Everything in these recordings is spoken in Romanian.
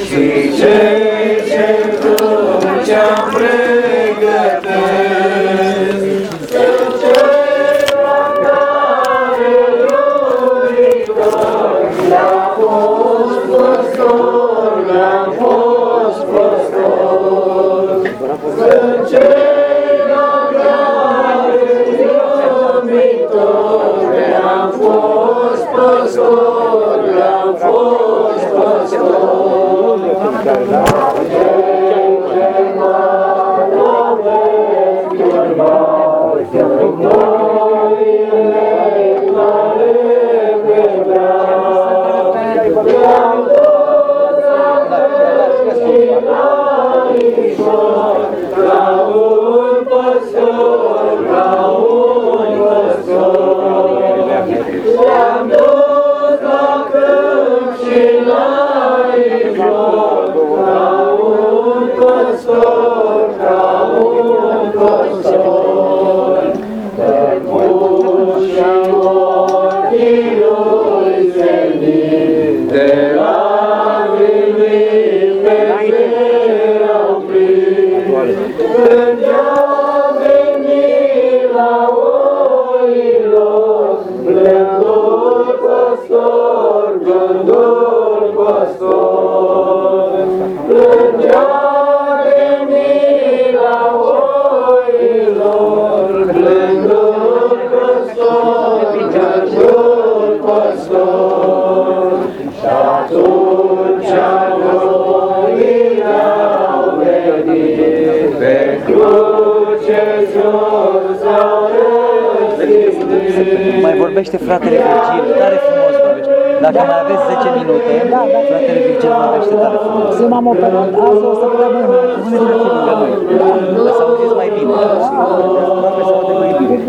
și cei ce crucea pregătesc. Sunt cei care iubitor, le-a fost păstor, le-a fost păstor. Sunt cei care iubitor, le-a fost păstor, le-a fost păstor. Mai vorbește fratele Virgil, tare frumos vorbește. Dacă mai aveți 10 minute, fratele Virgil vorbește tare frumos. Eu m-am operat azi o săptămână. Cuvântul lângă noi, ca să auziți mai bine. Aproape să aude mai bine.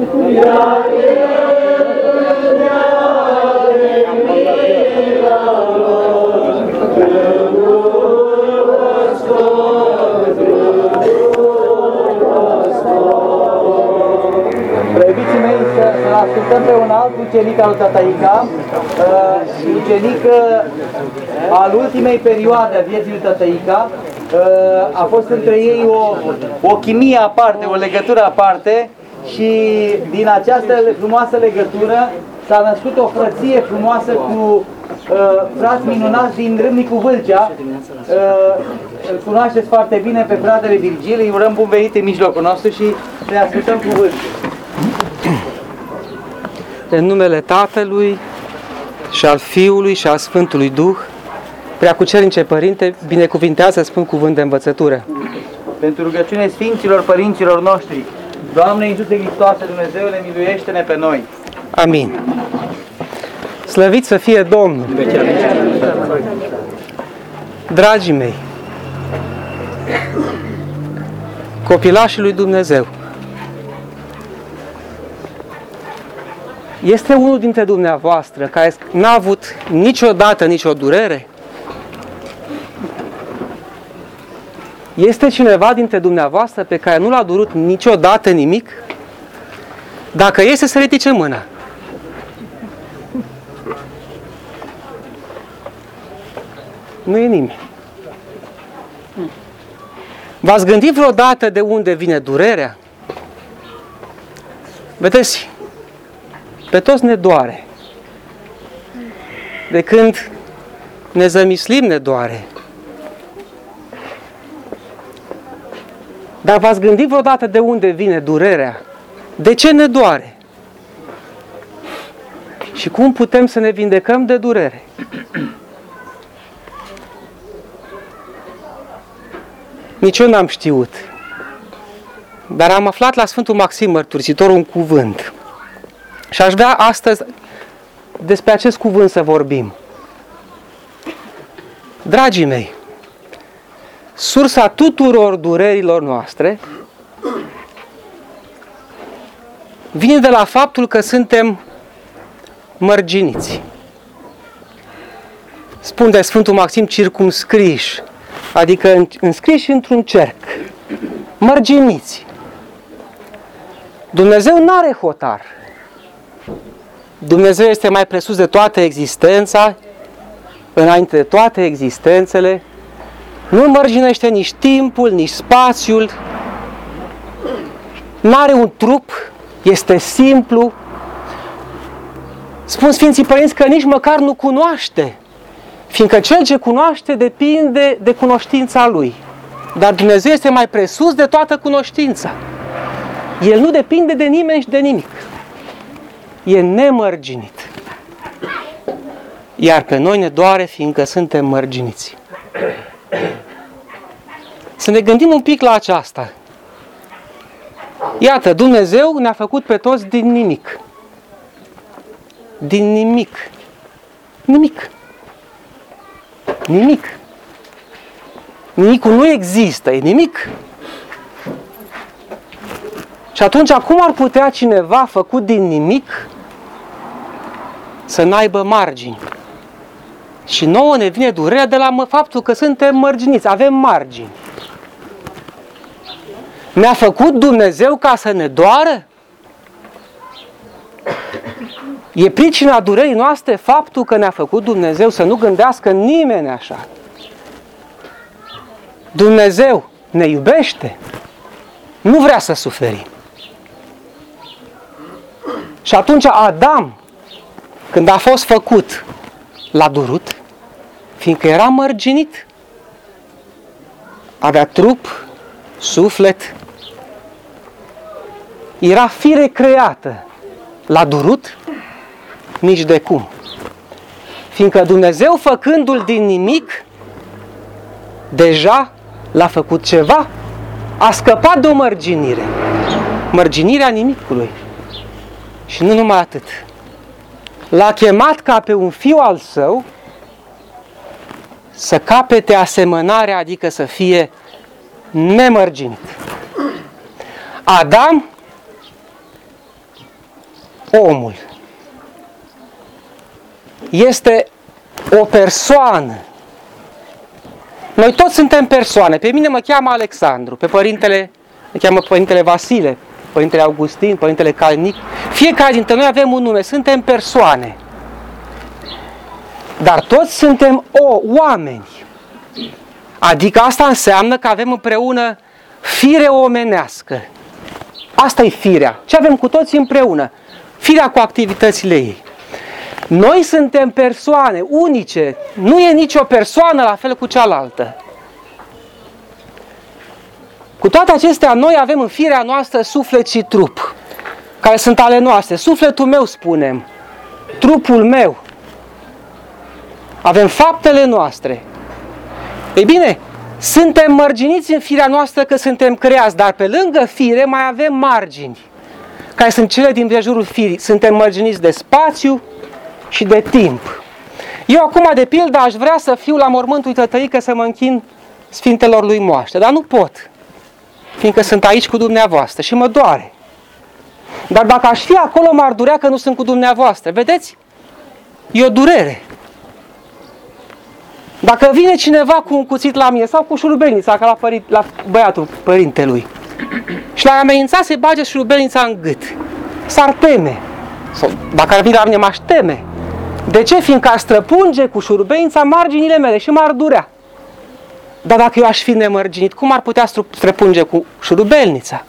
Preobiții mei, să-l ascultăm pe un alt ucenic al Tătăica, ucenic al ultimei perioade a vieții lui Tătăica. A fost între ei o chimie aparte, o legătură aparte și din această frumoasă legătură s-a născut o frăție frumoasă cu frați minunați din Râmnicu Vâlcea. Îl cunoașteți foarte bine pe fratele Virgil, îi urăm bun venit în mijlocul nostru și ne ascultăm cuvântul. În numele Tatălui și al Fiului și al Sfântului Duh, Preacucernice Părinte, binecuvintează, spun cuvânt de învățătură. Pentru rugăciune Sfinților Părinților noștri, Doamne Iisuse Hristoase, Dumnezeule, miluiește-ne pe noi. Amin. Slăvit să fie Domnul! Dragii mei, copilașii lui Dumnezeu, este unul dintre dumneavoastră care n-a avut niciodată nicio durere? Este cineva dintre dumneavoastră pe care nu l-a durut niciodată nimic? Dacă este, să ridice mâna. Nu e nimeni. V-ați gândit vreodată de unde vine durerea? Vedeți, pe toți ne doare. De când ne zămislim ne doare. Dar v-ați gândit vreodată de unde vine durerea? De ce ne doare? Și cum putem să ne vindecăm de durere? Nici eu n-am știut. Dar am aflat la Sfântul Maxim Mărturisitorul un cuvânt. Și aș vrea astăzi despre acest cuvânt să vorbim. Dragii mei, sursa tuturor durerilor noastre vine de la faptul că suntem mărginiți. Spune Sfântul Maxim, circumscriși, adică înscriși într-un cerc, mărginiți. Dumnezeu nu are hotar. Dumnezeu este mai presus de toată existența, înainte de toate existențele, Nu mărginește nici timpul, nici spațiul. N-are un trup, este simplu. Spun Sfinții Părinți că nici măcar nu cunoaște, fiindcă cel ce cunoaște depinde de cunoștința lui. Dar Dumnezeu este mai presus de toată cunoștința. El nu depinde de nimeni și de nimic. E nemărginit. Iar pe noi ne doare fiindcă suntem mărginiți. Să ne gândim un pic la aceasta. Iată, Dumnezeu ne-a făcut pe toți din nimic. Din nimic. Nimic. Nimic. Nimicul nu există, e nimic. Și atunci, cum ar putea cineva făcut din nimic să n-aibă margini? Și nouă ne vine durerea de la faptul că suntem mărginiți, avem margini. Ne-a făcut Dumnezeu ca să ne doară? E pricina durerii noastre faptul că ne-a făcut Dumnezeu, să nu gândească nimeni așa. Dumnezeu ne iubește, nu vrea să suferim. Și atunci Adam, când a fost făcut, l-a durut, fiindcă era mărginit. Avea trup, suflet, era fire creată. L-a durut? Nici de cum. Fiindcă Dumnezeu, făcându-l din nimic, deja l-a făcut ceva. A scăpat de o mărginire. Mărginirea nimicului. Și nu numai atât. L-a chemat ca pe un fiu al său să capete asemănarea, adică să fie nemărginit. Adam, omul, este o persoană. Noi toți suntem persoane. Pe mine mă cheamă Alexandru, pe părintele mă cheamă Părintele Vasile, Părintele Augustin, Părintele Calnic. Fiecare dintre noi avem un nume, suntem persoane. Dar toți suntem oameni. Adică asta înseamnă că avem împreună fire omenească. Asta e firea. Ce avem cu toți împreună? Firea cu activitățile ei. Noi suntem persoane unice. Nu e nicio persoană la fel cu cealaltă. Cu toate acestea, noi avem în firea noastră suflet și trup, care sunt ale noastre. Sufletul meu, spunem, trupul meu. Avem faptele noastre. Ei bine, suntem mărginiți în firea noastră că suntem creați, dar pe lângă fire mai avem margini, care sunt cele din prejurul firii. Suntem mărginiți de spațiu și de timp. Eu acum, de pildă, aș vrea să fiu la mormântul tătăică să mă închin Sfintelor lui moaște, dar nu pot, fiindcă sunt aici cu dumneavoastră și mă doare. Dar dacă aș fi acolo, m-ar durea că nu sunt cu dumneavoastră. Vedeți? E o durere. Dacă vine cineva cu un cuțit la mine sau cu șurubelnița, ca la băiatul părintelui, și l-ar amenința să-i bage șurubelnița în gât, s-ar teme. Sau dacă ar veni la mine, m-aș teme. De ce? Fiindcă ar străpunge cu șurubelnița marginile mele și m-ar durea. Dar dacă eu aș fi nemărginit, cum ar putea străpunge cu șurubelnița?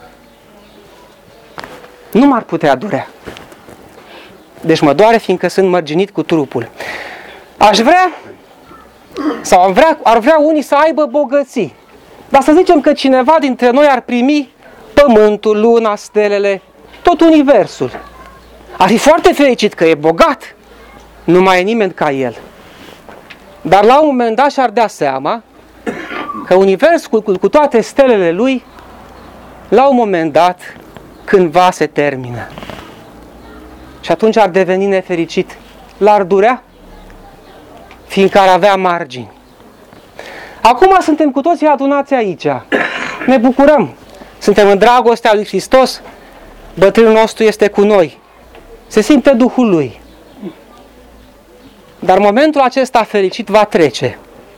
Nu m-ar putea durea. Deci mă doare fiindcă sunt mărginit cu trupul. Aș vrea, sau ar vrea unii să aibă bogății. Dar să zicem că cineva dintre noi ar primi pământul, luna, stelele, tot universul. Ar fi foarte fericit că e bogat. Nu mai e nimeni ca el. Dar la un moment dat și-ar dea seama că universul cu toate stelele lui, la un moment dat, cândva se termină. Și atunci ar deveni nefericit. L-ar durea, fiindcă ar avea margini. Acum suntem cu toții adunați aici. Ne bucurăm. Suntem în dragostea lui Hristos. Bătrânul nostru este cu noi. Se simte Duhul lui. Dar momentul acesta fericit va trece.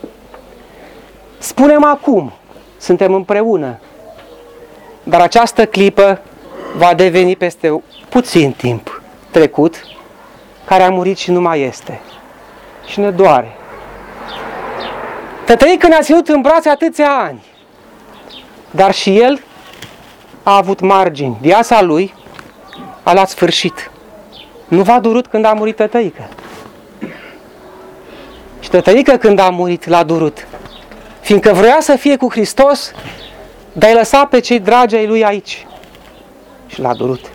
Spunem acum, suntem împreună. Dar această clipă va deveni peste puțin timp trecut, care a murit și nu mai este. Și ne doare. Tătăică ne-a ținut în brațe atâția ani, dar și el a avut margini. Viața lui a luat sfârșit. Nu v-a durut când a murit tătăică. Și tătăică când a murit l-a durut. Fiindcă vrea să fie cu Hristos, dar i-a lăsat pe cei dragi ai lui aici. Și l-a durut.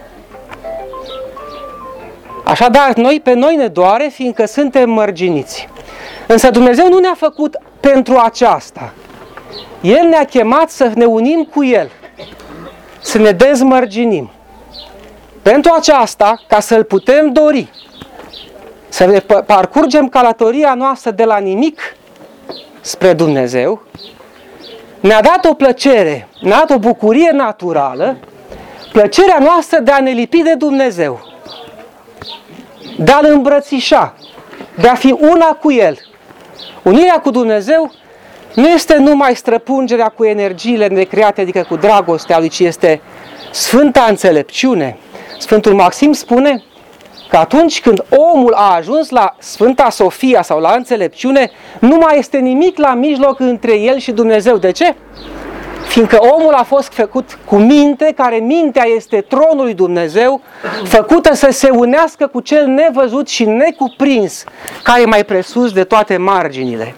Așadar, pe noi ne doare, fiindcă suntem mărginiți. Însă Dumnezeu nu ne-a făcut pentru aceasta. El ne-a chemat să ne unim cu El, să ne dezmărginim. Pentru aceasta, ca să-L putem dori, să ne parcurgem călătoria noastră de la nimic spre Dumnezeu, ne-a dat o plăcere, ne-a dat o bucurie naturală, plăcerea noastră de a ne lipi de Dumnezeu, de a-L îmbrățișa, de a fi una cu El. Unirea cu Dumnezeu nu este numai străpungerea cu energiile necreate, adică cu dragostea Lui, ci este sfânta înțelepciune. Sfântul Maxim spune că atunci când omul a ajuns la Sfânta Sofia sau la înțelepciune, nu mai este nimic la mijloc între el și Dumnezeu. De ce? Fiindcă omul a fost făcut cu minte, care mintea este tronul lui Dumnezeu, făcută să se unească cu cel nevăzut și necuprins, care e mai presus de toate marginile.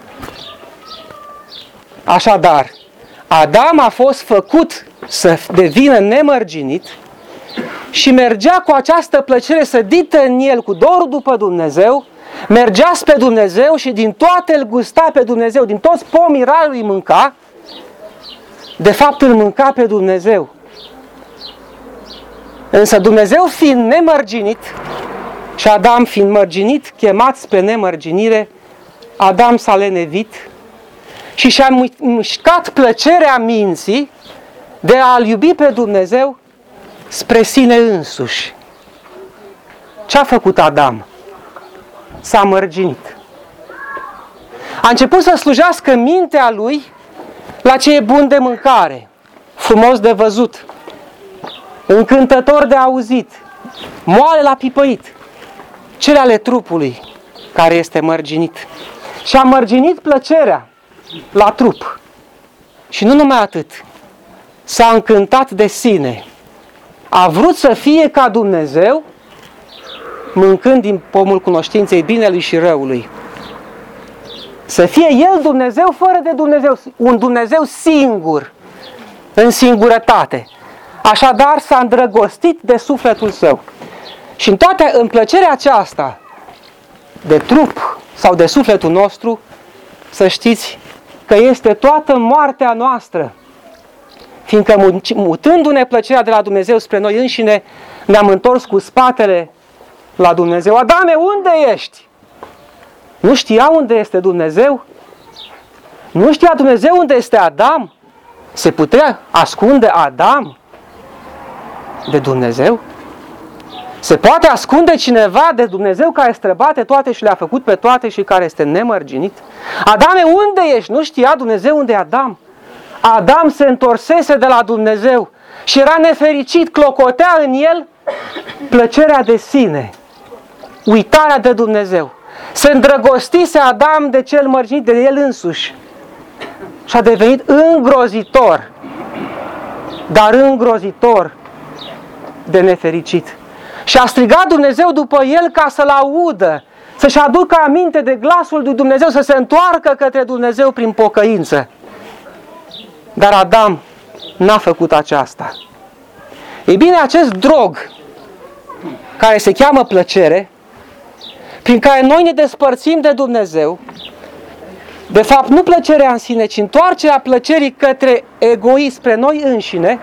Așadar, Adam a fost făcut să devină nemărginit și mergea cu această plăcere sădită în el, cu dorul după Dumnezeu, mergea spre Dumnezeu și din toate îl gusta pe Dumnezeu, din toți pomii raiului mânca, de fapt îl mânca pe Dumnezeu. Însă Dumnezeu fiind nemărginit și Adam fiind mărginit, chemați spre nemărginire, Adam s-a lenevit și și-a mișcat plăcerea minții de a-L iubi pe Dumnezeu spre sine însuși. Ce a făcut Adam? S-a mărginit. A început să slujească mintea lui la ce e bun de mâncare, frumos de văzut, încântător de auzit, moale la pipăit, cele ale trupului care este mărginit. Și a mărginit plăcerea la trup. Și nu numai atât, s-a încântat de sine. A vrut să fie ca Dumnezeu, mâncând din pomul cunoștinței binelui și răului. Să fie El Dumnezeu fără de Dumnezeu, un Dumnezeu singur, în singurătate. Așadar s-a îndrăgostit de sufletul său. Și în plăcerea aceasta de trup sau de sufletul nostru, să știți că este toată moartea noastră. Fiindcă mutându-ne plăcerea de la Dumnezeu spre noi înșine, ne-am întors cu spatele la Dumnezeu. Adame, unde ești? Nu știa unde este Dumnezeu? Nu știa Dumnezeu unde este Adam? Se putea ascunde Adam de Dumnezeu? Se poate ascunde cineva de Dumnezeu care străbate toate și le-a făcut pe toate și care este nemărginit? Adame, unde ești? Nu știa Dumnezeu unde e Adam? Adam se întorsese de la Dumnezeu și era nefericit, clocotea în el plăcerea de sine, uitarea de Dumnezeu. Se îndrăgostise Adam de cel mărginit, de el însuși și a devenit îngrozitor, dar îngrozitor de nefericit. Și a strigat Dumnezeu după el ca să-l audă, să-și aducă aminte de glasul lui Dumnezeu, să se întoarcă către Dumnezeu prin pocăință. Dar Adam n-a făcut aceasta. Ei bine, acest drog, care se cheamă plăcere, prin care noi ne despărțim de Dumnezeu, de fapt nu plăcerea în sine, ci întoarcerea plăcerii către egoism, spre noi înșine,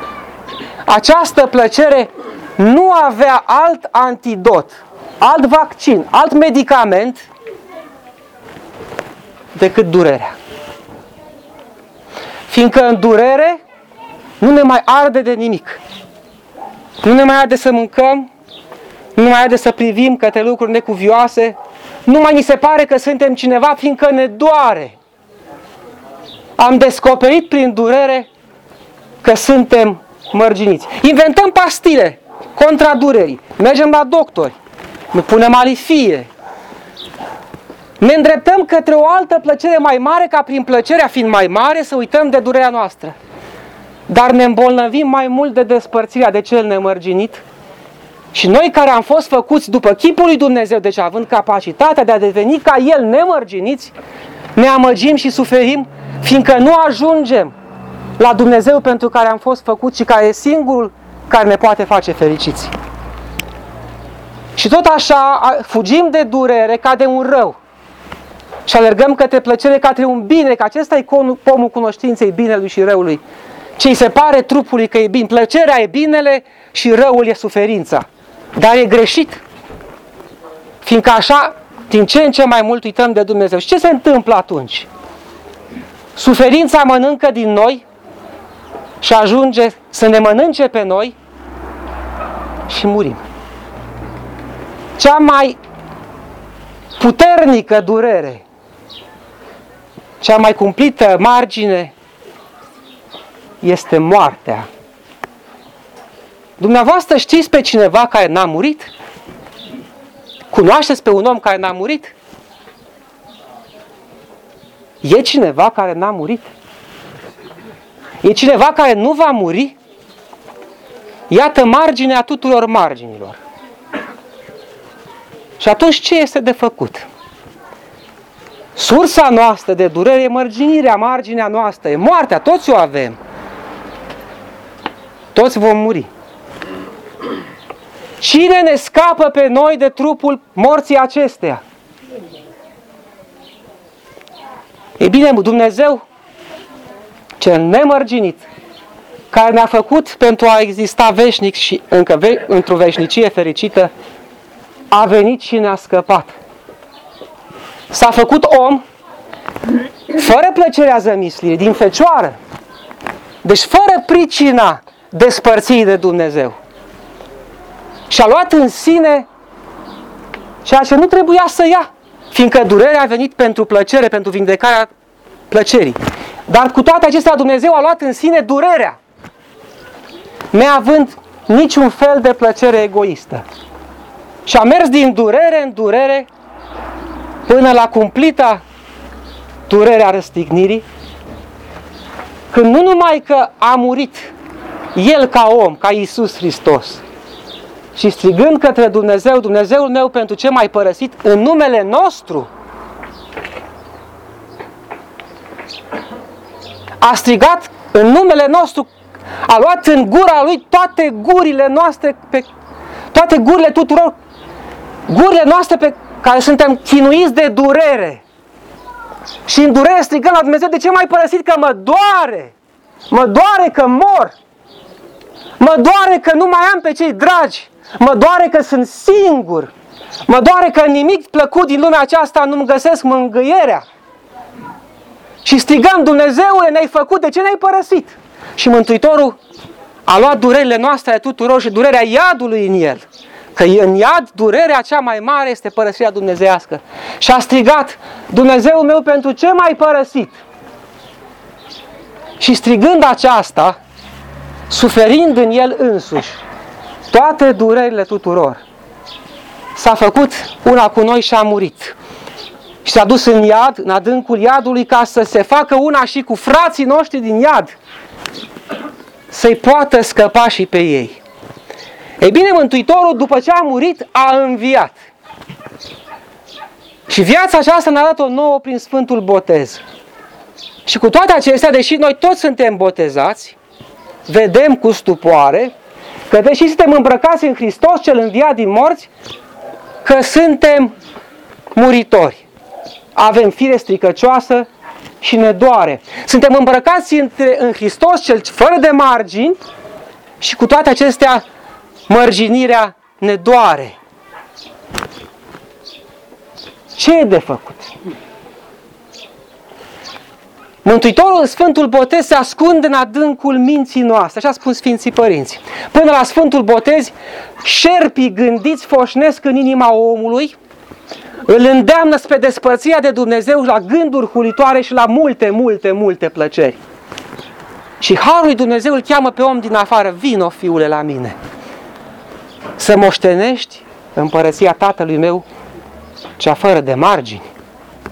această plăcere nu avea alt antidot, alt vaccin, alt medicament decât durerea. Fiindcă în durere nu ne mai arde de nimic. Nu ne mai arde să mâncăm, nu mai arde să privim către lucruri necuvioase, nu mai ni se pare că suntem cineva, fiindcă ne doare. Am descoperit prin durere că suntem mărginiți. Inventăm pastile contra durerii, mergem la doctori, ne punem alifie, Ne îndreptăm către o altă plăcere mai mare, ca prin plăcerea fiind mai mare să uităm de durerea noastră. Dar ne îmbolnăvim mai mult de despărțirea de cel nemărginit și noi care am fost făcuți după chipul lui Dumnezeu, deci având capacitatea de a deveni ca El nemărginiți, ne amăgim și suferim, fiindcă nu ajungem la Dumnezeu pentru care am fost făcuți și care e singurul care ne poate face fericiți. Și tot așa fugim de durere ca de un rău și alergăm către plăcere, către un bine, că acesta e pomul cunoștinței binelui și răului. Ce îi se pare trupului că e bine. Plăcerea e binele și răul e suferința. Dar e greșit. Fiindcă așa, din ce în ce mai mult uităm de Dumnezeu. Și ce se întâmplă atunci? Suferința mănâncă din noi și ajunge să ne mănânce pe noi și murim. Cea mai puternică durere, cea mai cumplită margine este moartea. Dumneavoastră știți pe cineva care n-a murit? Cunoașteți pe un om care n-a murit? E cineva care n-a murit? E cineva care nu va muri? Iată marginea tuturor marginilor. Și atunci ce este de făcut? Sursa noastră de durere e mărginirea, marginea noastră, e moartea, toți o avem. Toți vom muri. Cine ne scapă pe noi de trupul morții acesteia? E bine, Dumnezeu, cel nemărginit, care ne-a făcut pentru a exista veșnic și încă într-o veșnicie fericită, a venit și ne-a scăpat. S-a făcut om fără plăcerea zămislirii, din fecioară. Deci fără pricina despărțirii de Dumnezeu. Și a luat în sine ceea ce nu trebuia să ia, fiindcă durerea a venit pentru plăcere, pentru vindecarea plăcerii. Dar cu toate acestea Dumnezeu a luat în sine durerea, neavând niciun fel de plăcere egoistă. Și a mers din durere în durere până la cumplita durerea răstignirii, când nu numai că a murit El ca om, ca Iisus Hristos, și strigând către Dumnezeu, Dumnezeul meu, pentru ce m-ai părăsit, în numele nostru, a strigat în numele nostru, a luat în gura Lui toate gurile noastre, toate gurile tuturor, gurile noastre pe care suntem chinuiți de durere. Și în durere strigăm la Dumnezeu, de ce m-ai părăsit? Că mă doare! Mă doare că mor! Mă doare că nu mai am pe cei dragi! Mă doare că sunt singur! Mă doare că nimic plăcut din lumea aceasta nu-mi găsesc mângâierea! Și strigăm, Dumnezeule, ne-ai făcut, de ce ne-ai părăsit? Și Mântuitorul a luat durerile noastre a tuturor și durerea iadului în El. Că în iad durerea cea mai mare este părăsirea dumnezeiască. Și a strigat, Dumnezeul meu, pentru ce m-ai părăsit? Și strigând aceasta, suferind în El însuși toate durerile tuturor, s-a făcut una cu noi și a murit. Și s-a dus în iad, în adâncul iadului, ca să se facă una și cu frații noștri din iad, să-i poată scăpa și pe ei. Ei bine, Mântuitorul, după ce a murit, a înviat. Și viața aceasta ne-a dat-o nouă prin Sfântul Botez. Și cu toate acestea, deși noi toți suntem botezați, vedem cu stupoare că deși suntem îmbrăcați în Hristos cel înviat din morți, că suntem muritori. Avem fire stricăcioasă și ne doare. Suntem îmbrăcați în Hristos cel fără de margini și cu toate acestea mărginirea ne doare. Ce e de făcut? Mântuitorul în Sfântul Botez se ascunde în adâncul minții noastre, așa spun Sfinții Părinți. Până la Sfântul Botez, șerpii gândiți foșnesc în inima omului, îl îndeamnă spre despărțirea de Dumnezeu la gânduri hulitoare și la multe plăceri. Și Harul lui Dumnezeu îl cheamă pe om din afară, vino, fiule, la mine, să moștenești împărăția Tatălui meu, cea fără de margini.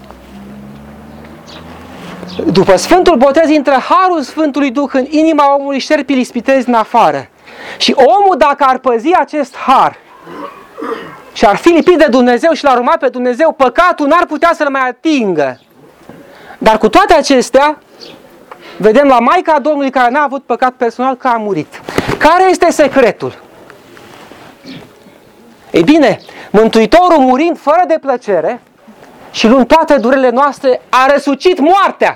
După Sfântul Botez intră Harul Sfântului Duh în inima omului, șterpii ispitezi în afară. Și omul, dacă ar păzi acest har și ar fi lipit de Dumnezeu și l-ar urma pe Dumnezeu, păcatul n-ar putea să-l mai atingă. Dar cu toate acestea, vedem la Maica Domnului, care n-a avut păcat personal, că a murit. Care este secretul? Ei bine, Mântuitorul, murind fără de plăcere și luând toate durerile noastre, a răsucit moartea.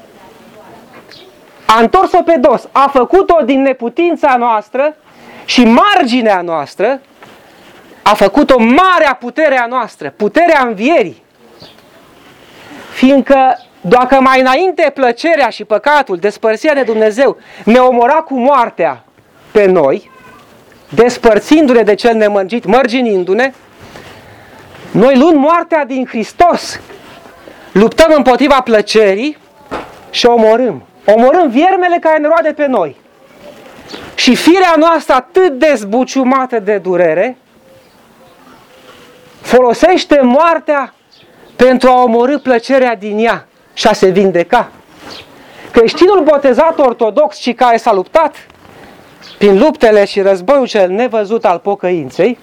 A întors-o pe dos, a făcut-o din neputința noastră și marginea noastră, a făcut-o marea puterea noastră, puterea învierii. Fiindcă dacă mai înainte plăcerea și păcatul, despărțirea de Dumnezeu, ne omora cu moartea pe noi, despărțindu-ne de cel nemărginit, mărginindu-ne, noi luând moartea din Hristos, luptăm împotriva plăcerii și omorâm. Omorâm viermele care ne roade pe noi. Și firea noastră atât de zbuciumată de durere, folosește moartea pentru a omorî plăcerea din ea și a se vindeca. Creștinul botezat ortodox și care s-a luptat prin luptele și războiul cel nevăzut al pocăinței,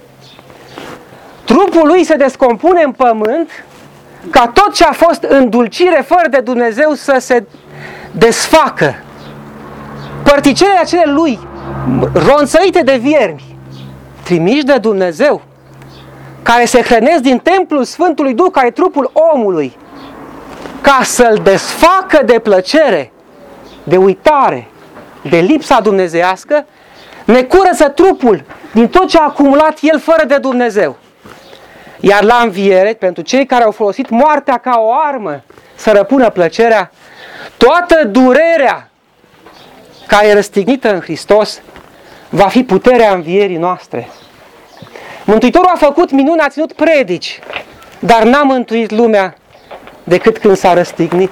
trupul lui se descompune în pământ ca tot ce a fost îndulcire fără de Dumnezeu să se desfacă. Părticelele acele lui ronțăite de viermi, trimiși de Dumnezeu, care se hrănesc din templul Sfântului Duh, care e trupul omului, ca să-l desfacă de plăcere, de uitare, de lipsa dumnezeiască, ne curăță trupul din tot ce a acumulat el fără de Dumnezeu. Iar la înviere, pentru cei care au folosit moartea ca o armă să răpună plăcerea, toată durerea care e răstignită în Hristos va fi puterea învierii noastre. Mântuitorul a făcut minuni, a ținut predici, dar n-a mântuit lumea decât când s-a răstignit.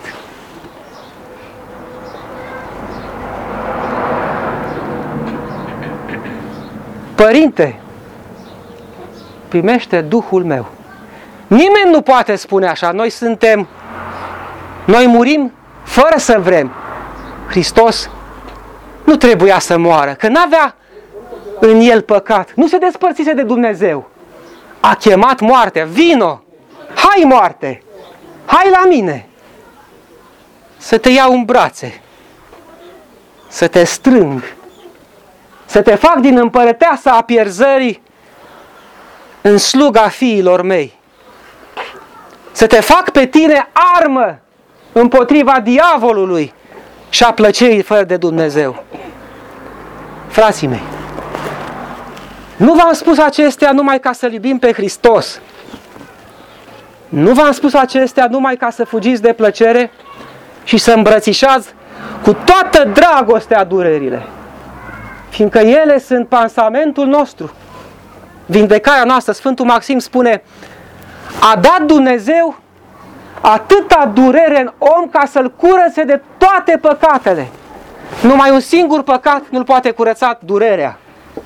Părinte, primește Duhul meu. Nimeni nu poate spune așa. Noi murim fără să vrem. Hristos nu trebuia să moară, că n-avea în el păcat. Nu se despărțise de Dumnezeu. A chemat moartea. Vino! Hai, moarte! Hai la mine! Să te iau în brațe. Să te strâng. Să te fac din împărăteasa a pierzării în sluga fiilor mei. Să te fac pe tine armă împotriva diavolului și a plăcerii fără de Dumnezeu. Frații mei, nu v-am spus acestea numai ca să iubim pe Hristos. Nu v-am spus acestea numai ca să fugiți de plăcere și să îmbrățișați cu toată dragostea durerile. Fiindcă ele sunt pansamentul nostru. Vindecarea noastră, Sfântul Maxim spune, a dat Dumnezeu atâta durere în om ca să-l curățe de toate păcatele. Numai un singur păcat nu-l poate curăța, durerea.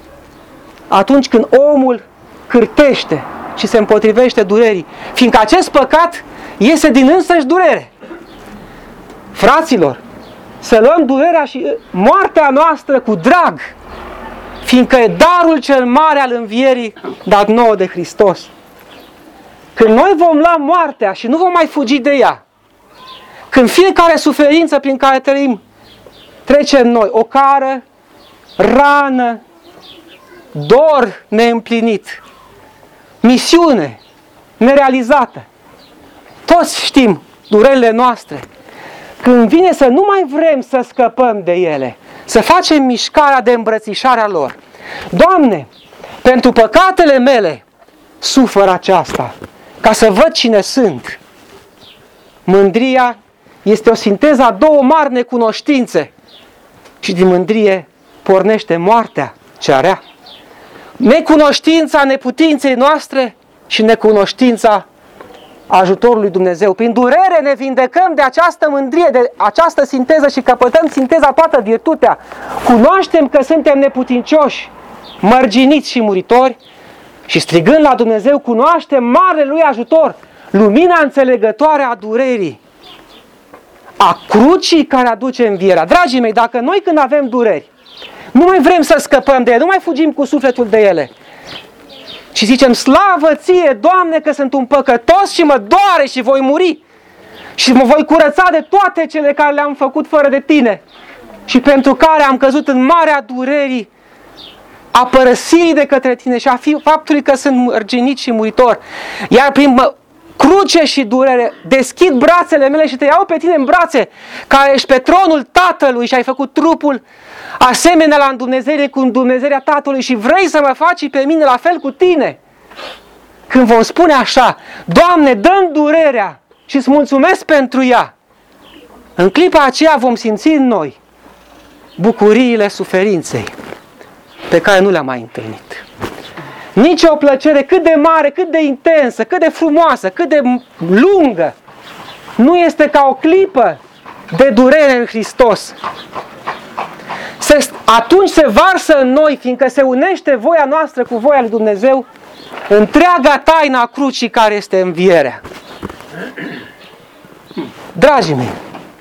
Atunci când omul cârtește și se împotrivește durerii, fiindcă acest păcat iese din însăși durere. Fraților, să luăm durerea și moartea noastră cu drag, fiindcă e darul cel mare al învierii dat nouă de Hristos. Când noi vom lua moartea și nu vom mai fugi de ea, când fiecare suferință prin care trăim trecem noi, ocară, rană, dor neîmplinit, misiune nerealizată, toți știm durerile noastre. Când vine să nu mai vrem să scăpăm de ele, să facem mișcarea de îmbrățișare a lor. Doamne, pentru păcatele mele sufăr aceasta, ca să văd cine sunt. Mândria este o sinteză a două mari necunoștințe și din mândrie pornește moartea cea rea. Necunoștința neputinței noastre și necunoștința ajutorului Dumnezeu. Prin durere ne vindecăm de această mândrie, de această sinteză și căpătăm sinteza toată virtutea. Cunoaștem că suntem neputincioși, mărginiți și muritori și strigând la Dumnezeu cunoaștem marele lui ajutor, lumina înțelegătoare a durerii. a crucii care aduce învierea. Dragii mei, dacă noi când avem dureri, nu mai vrem să scăpăm de ele, nu mai fugim cu sufletul de ele, și zicem, slavă ție, Doamne, că sunt un păcătos și mă doare și voi muri și mă voi curăța de toate cele care le-am făcut fără de tine și pentru care am căzut în marea durerii a părăsirii de către tine și a faptului că sunt mărginit și muritor. Iar prin cruce și durere deschid brațele mele și te iau pe tine în brațe, care ești pe tronul Tatălui și ai făcut trupul asemenea la îndumnezeire cu îndumnezeirea Tatălui și vrei să mă faci pe mine la fel cu tine. Când vom spune așa, Doamne, dă-mi durerea și îți mulțumesc pentru ea, în clipa aceea vom simți în noi bucuriile suferinței pe care nu le-am mai întâlnit. Nici o plăcere cât de mare, cât de intensă, cât de frumoasă, cât de lungă, nu este ca o clipă de durere în Hristos. Atunci se varsă în noi, fiindcă se unește voia noastră cu voia lui Dumnezeu, întreaga taină a crucii care este învierea. Dragii mei,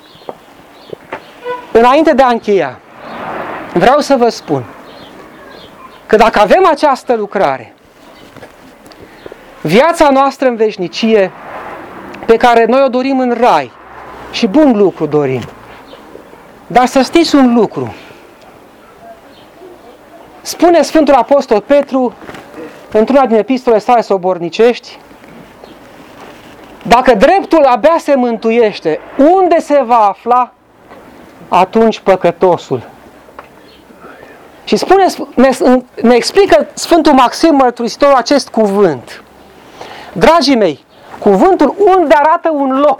înainte de a încheia, vreau să vă spun că dacă avem această lucrare, viața noastră în veșnicie, pe care noi o dorim în rai, și bun lucru dorim, dar să știți un lucru, spune Sfântul Apostol Petru, într-una din epistolele sale sobornicești, dacă dreptul abia se mântuiește, unde se va afla atunci păcătosul? Și ne explică Sfântul Maxim Mărturisitorul acest cuvânt. Dragii mei, cuvântul unde arată un loc.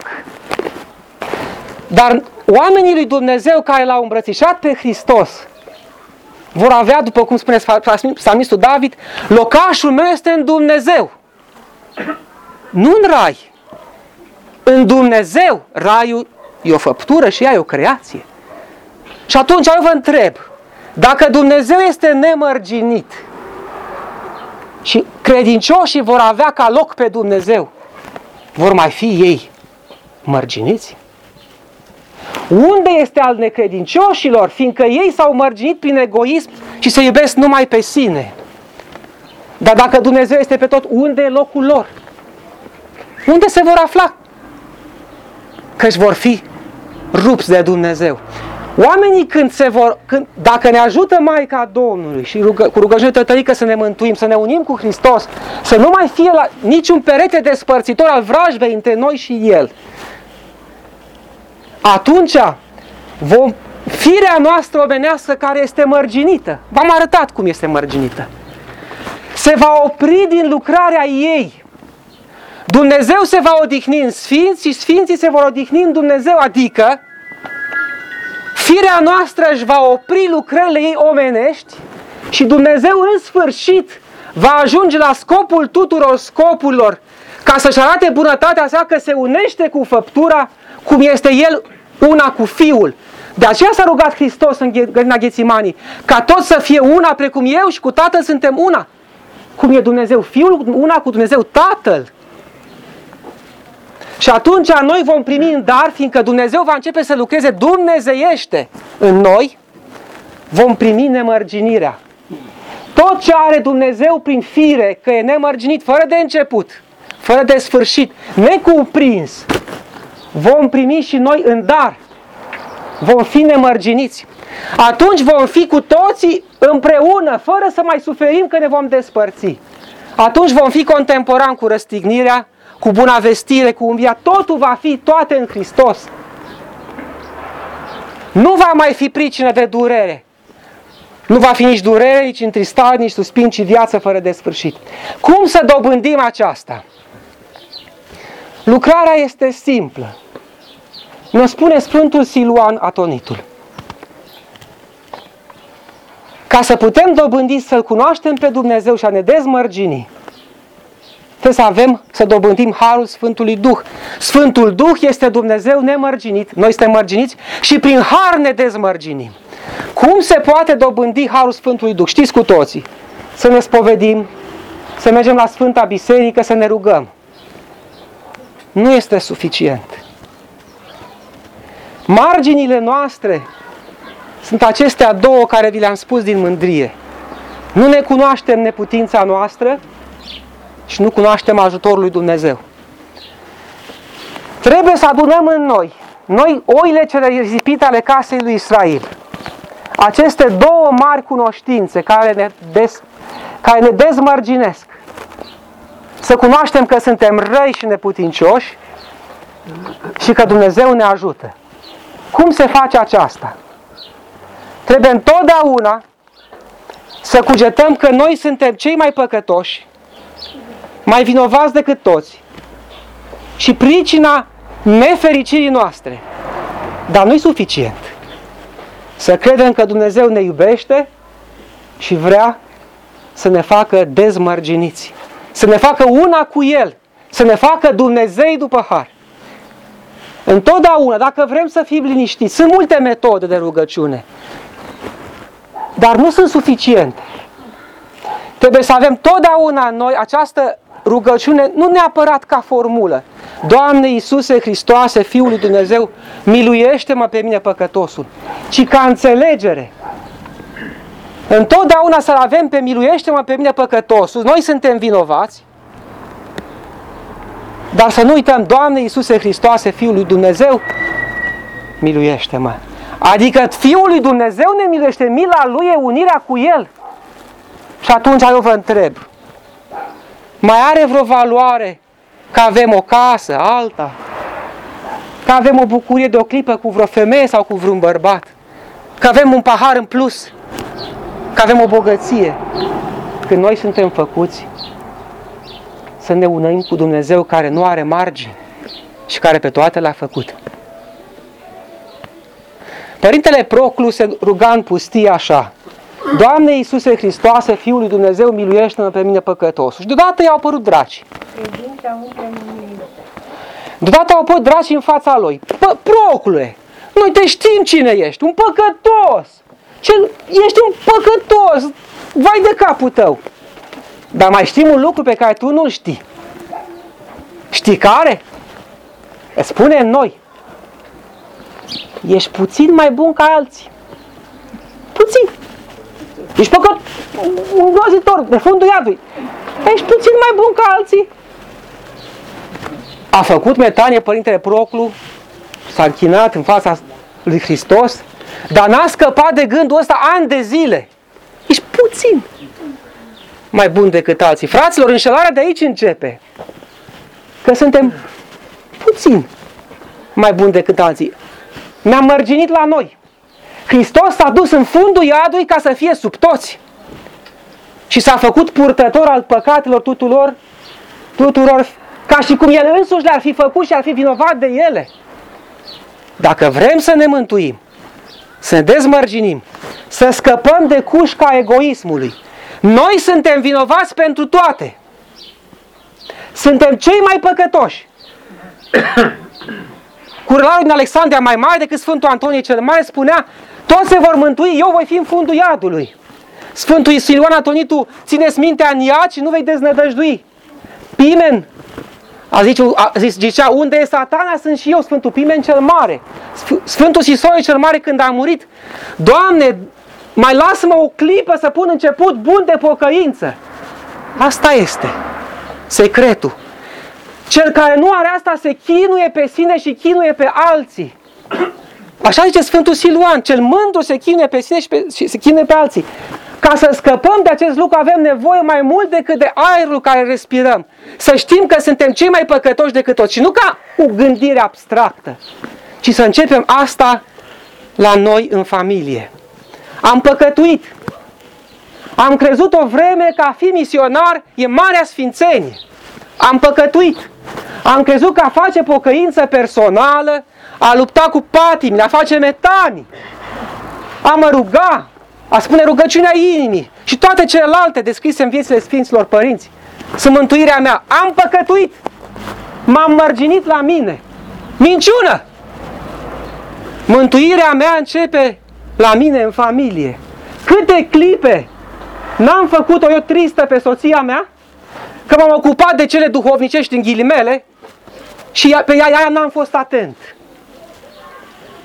Dar oamenii lui Dumnezeu care l-au îmbrățișat pe Hristos vor avea, după cum spune psalmistul David, locașul meu este în Dumnezeu. Nu în rai. În Dumnezeu. Raiul e o făptură și ea e o creație. Și atunci eu vă întreb, dacă Dumnezeu este nemărginit și credincioșii vor avea ca loc pe Dumnezeu, vor mai fi ei mărginiți? Unde este al necredincioșilor, fiindcă ei s-au mărginit prin egoism și se iubesc numai pe sine? Dar dacă Dumnezeu este pe tot, unde e locul lor? Unde se vor afla? Căci vor fi rupți de Dumnezeu. Oamenii dacă ne ajută Maica Domnului și cu rugăciune tătărică să ne mântuim, să ne unim cu Hristos, să nu mai fie niciun perete despărțitor al vrajbei între noi și El, atunci firea noastră omenească care este mărginită, v-am arătat cum este mărginită, se va opri din lucrarea ei. Dumnezeu se va odihni în sfinți și sfinții se vor odihni în Dumnezeu, adică firea noastră își va opri lucrările ei omenești și Dumnezeu în sfârșit va ajunge la scopul tuturor scopurilor, ca să-și arate bunătatea sa că se unește cu făptura, cum este El una cu Fiul. De aceea s-a rugat Hristos în grădina Ghețimanii, ca toți să fie una precum eu și cu Tatăl suntem una. Cum e Dumnezeu Fiul, una cu Dumnezeu Tatăl. Și atunci noi vom primi în dar, fiindcă Dumnezeu va începe să lucreze dumnezeiește în noi, vom primi nemărginirea. Tot ce are Dumnezeu prin fire, că e nemărginit, fără de început, fără de sfârșit, necuprins, vom primi și noi în dar. Vom fi nemărginiți. Atunci vom fi cu toții împreună, fără să mai suferim că ne vom despărți. Atunci vom fi contemporani cu răstignirea, cu buna vestire, cu învia. Totul va fi toate în Hristos. Nu va mai fi pricină de durere. Nu va fi nici durere, nici întristare, nici suspin, ci viață fără de sfârșit. Cum să dobândim aceasta? Lucrarea este simplă. Ne spune Sfântul Siluan Atonitul. Ca să putem dobândi, să-L cunoaștem pe Dumnezeu și a ne dezmărgini, trebuie să dobândim harul Sfântului Duh. Sfântul Duh este Dumnezeu nemărginit, noi suntem mărginiți și prin har ne dezmărginim. Cum se poate dobândi harul Sfântului Duh? Știți cu toții. Să ne spovedim, să mergem la Sfânta Biserică, să ne rugăm. Nu este suficient. Marginile noastre sunt acestea două care vi le-am spus din mândrie. Nu ne cunoaștem neputința noastră și nu cunoaștem ajutorul lui Dumnezeu. Trebuie să adunăm în noi oile cele risipite ale casei lui Israel. Aceste două mari cunoștințe care ne dezmărginesc. Să cunoaștem că suntem răi și neputincioși și că Dumnezeu ne ajută. Cum se face aceasta? Trebuie întotdeauna să cugetăm că noi suntem cei mai păcătoși, mai vinovați decât toți și pricina nefericirii noastre. Dar nu-i suficient. Să credem că Dumnezeu ne iubește și vrea să ne facă dezmărginiți, să ne facă una cu El, să ne facă Dumnezei după har. Întotdeauna, dacă vrem să fim liniștiți, sunt multe metode de rugăciune, dar nu sunt suficiente. Trebuie să avem totdeauna în noi această rugăciune, nu neapărat ca formulă. Doamne Iisuse Hristoase, Fiul lui Dumnezeu, miluiește-mă pe mine păcătosul, ci ca înțelegere. Întotdeauna să-L avem pe miluiește-mă pe mine păcătosul. Noi suntem vinovați, dar să nu uităm, Doamne Iisuse Hristoase, Fiul lui Dumnezeu, miluiește-mă. Adică Fiul lui Dumnezeu ne miluiește, mila Lui e unirea cu El. Și atunci eu vă întreb, mai are vreo valoare că avem o casă, alta? Că avem o bucurie de o clipă cu vreo femeie sau cu vreun bărbat? Că avem un pahar în plus? Că avem o bogăție? Când noi suntem făcuți să ne unim cu Dumnezeu care nu are margini și care pe toate le-a făcut. Părintele Proclu se ruga în pustie așa: Doamne Iisuse Hristoase, Fiul lui Dumnezeu, miluiește-mă pe mine păcătosul. Și deodată i-au apărut draci. Deodată au apărut draci în fața lui. Proclule, noi te știm cine ești, un păcătos. Ești un păcătos, vai de capul tău. Dar mai știm un lucru pe care tu nu-l știi. Știi care? Îți spune în noi: ești puțin mai bun ca alții. Puțin. Ești păcat, un grozitor, de fundul iadului. Ești puțin mai bun ca alții. A făcut metanie Părintele Proclu, s-a închinat în fața lui Hristos, dar n-a scăpat de gândul ăsta ani de zile. Ești puțin mai bun decât alții. Fraților, înșelarea de aici începe. Că suntem puțin mai buni decât alții. Ne-am mărginit la noi. Hristos s-a dus în fundul iadului ca să fie sub toți. Și s-a făcut purtător al păcatelor tuturor, ca și cum El însuși le-ar fi făcut și ar fi vinovat de ele. Dacă vrem să ne mântuim, să ne dezmărginim, să scăpăm de cușca egoismului, noi suntem vinovați pentru toate. Suntem cei mai păcătoși. Curlarul din Alexandria, mai mare decât Sfântul Antonie cel Mare, spunea: toți se vor mântui, eu voi fi în fundul iadului. Sfântul Ioan Antonitu: țineți mintea în iad și nu vei deznădăjdui. Pimen zicea: unde e Satana, sunt și eu, Sfântul Pimen cel Mare. Sfântul Sisoie cel Mare, când a murit: Doamne, mai lasă-mă o clipă să pun început bun de pocăință. Asta este secretul. Cel care nu are asta se chinuie pe sine și chinuie pe alții. Așa zice Sfântul Siluan: cel mândru se chinuie pe sine și se chinuie pe alții. Ca să scăpăm de acest lucru avem nevoie mai mult decât de aerul care respirăm. Să știm că suntem cei mai păcătoși decât toți. Și nu ca o gândire abstractă, ci să începem asta la noi în familie. Am păcătuit. Am crezut o vreme că a fi misionar e marea sfințenie. Am păcătuit. Am crezut că a face pocăință personală, a lupta cu patimile, a face metanii, a mă ruga, a spune rugăciunea inimii și toate celelalte descrise în viețile Sfinților Părinți sunt mântuirea mea. Am păcătuit. M-am mărginit la mine. Minciună! Mântuirea mea începe la mine în familie. Câte clipe n-am făcut-o eu tristă pe soția mea, că m-am ocupat de cele duhovnicești în ghilimele și pe ea n-am fost atent.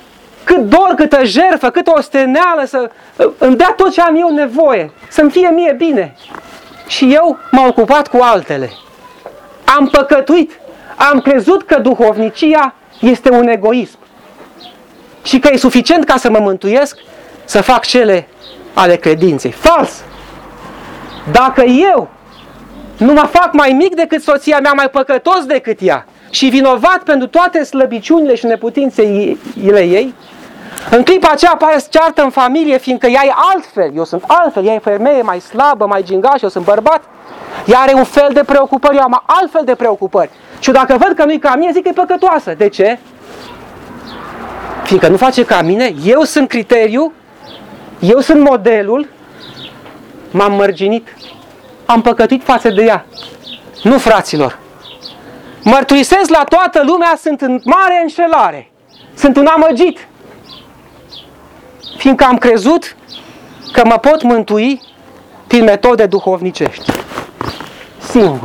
cât dor, câtă jertfă, câtă osteneală, să îmi dea tot ce am eu nevoie, să-mi fie mie bine. Și eu m-am ocupat cu altele. Am păcătuit, am crezut că duhovnicia este un egoism și că e suficient ca să mă mântuiesc să fac cele ale credinței. Fals! Dacă eu nu mă fac mai mic decât soția mea, mai păcătos decât ea și vinovat pentru toate slăbiciunile și neputințele ei, în clipa aceea apare ceartă în familie, fiindcă ea e altfel, eu sunt altfel, ea e femeie mai slabă, mai gingașă, eu sunt bărbat, ea are un fel de preocupări, eu am altfel de preocupări. Și dacă văd că nu-i ca mine, zic că e păcătoasă. De ce? Fiindcă nu face ca mine, eu sunt criteriu, eu sunt modelul, m-am mărginit, am păcătuit față de ea. Nu, fraților. Mărturisesc la toată lumea, sunt în mare înșelare, sunt un amăgit, fiindcă am crezut că mă pot mântui prin metode duhovnicești. Singur.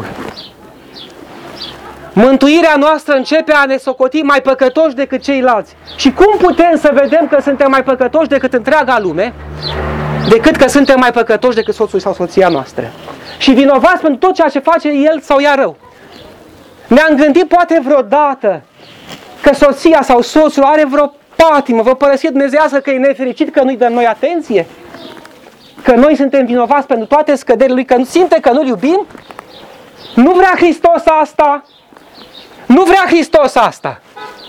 Mântuirea noastră începe a ne socoti mai păcătoși decât ceilalți. Și cum putem să vedem că suntem mai păcătoși decât întreaga lume, decât că suntem mai păcătoși decât soțul sau soția noastră? Și vinovați pentru tot ceea ce face el sau ea rău. Ne-am gândit poate vreodată că soția sau soțul are vreo patimă, vreo părăsie dumnezeiască, că e nefericit, că nu-i dăm noi atenție? Că noi suntem vinovați pentru toate scăderile lui, că nu simte că nu-l iubim? Nu vrea Hristos asta? Nu vrea Hristos asta.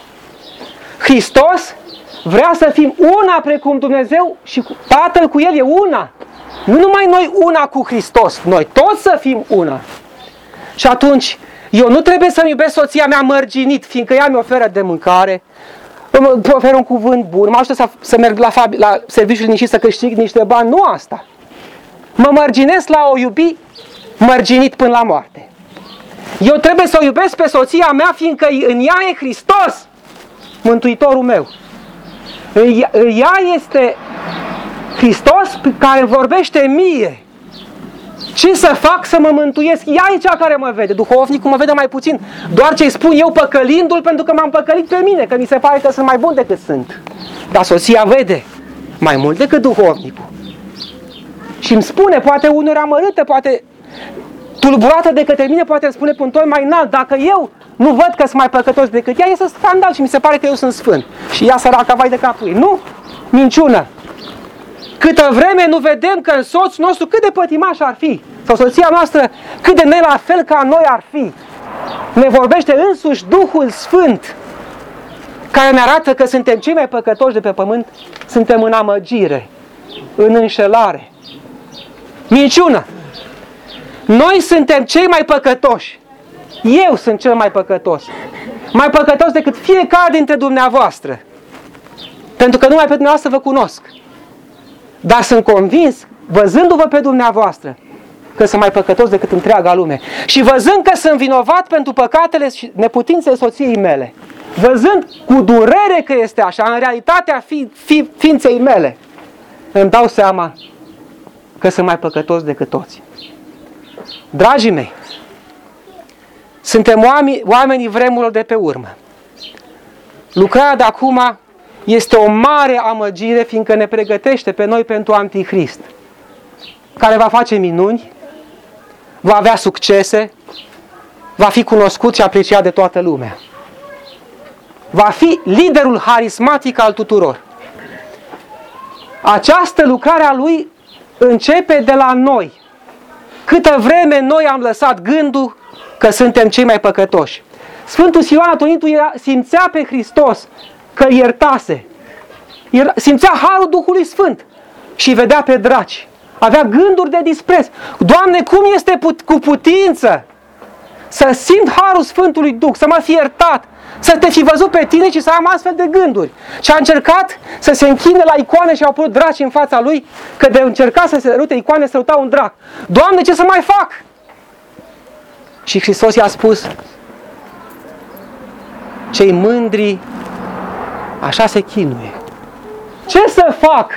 Hristos vrea să fim una precum Dumnezeu și Tatăl cu El e una. Nu numai noi una cu Hristos, noi toți să fim una. Și atunci, eu nu trebuie să-mi iubesc soția mea mărginit, fiindcă ea mi oferă de mâncare, îmi oferă un cuvânt bun, mă ajută să merg la serviciul liniștit să câștig niște bani, nu asta. Mă mărginesc la o iubi mărginit până la moarte. Eu trebuie să o iubesc pe soția mea, fiindcă în ea e Hristos, Mântuitorul meu. Ea este Hristos care vorbește mie. Ce să fac să mă mântuiesc? Ea e cea care mă vede. Duhovnicul mă vede mai puțin. Doar ce-i spun eu păcălindu-l pentru că m-am păcălit pe mine, că mi se pare că sunt mai bun decât sunt. Dar soția vede mai mult decât duhovnicul. Și îmi spune, poate uneori amărâtă, poate tulburată de către mine, poate îmi spune pe un ton mai înalt. Dacă eu nu văd că sunt mai păcătos decât ea, este scandal și mi se pare că eu sunt sfânt. Și ea săraca, vai de capul ei. Nu, minciună. Câtă vreme nu vedem că în soțul nostru cât de pătimaș ar fi, sau soția noastră cât de ne la fel ca noi ar fi, ne vorbește însuși Duhul Sfânt, care ne arată că suntem cei mai păcătoși de pe pământ, suntem în amăgire, în înșelare. Minciună! Noi suntem cei mai păcătoși. Eu sunt cel mai păcătos. Mai păcătos decât fiecare dintre dumneavoastră. Pentru că numai pe dumneavoastră vă cunosc. Dar sunt convins, văzându-vă pe dumneavoastră, că sunt mai păcătos decât întreaga lume. Și văzând că sunt vinovat pentru păcatele și neputințele soției mele, văzând cu durere că este așa, în realitatea ființei mele, îmi dau seama că sunt mai păcătos decât toți. Dragii mei, suntem oamenii vremurilor de pe urmă. Lucrarea de acum este o mare amăgire, fiindcă ne pregătește pe noi pentru Antichrist, care va face minuni, va avea succese, va fi cunoscut și apreciat de toată lumea. Va fi liderul harismatic al tuturor. Această lucrare a lui începe de la noi. Câtă vreme noi am lăsat gândul că suntem cei mai păcătoși. Sfântul Ioan Atonitul simțea pe Hristos că iertase. Simțea harul Duhului Sfânt și vedea pe draci. Avea gânduri de dispreț. Doamne, cum este cu putință să simt harul Sfântului Duh, să mă fi iertat, să te fi văzut pe tine și să am astfel de gânduri. Și a încercat să se închine la icoane și au apărut draci în fața lui, că de încerca să se rute icoane, să ruta un drac. Doamne, ce să mai fac? Și Hristos i-a spus, cei mândri așa se chinuie. Ce să fac?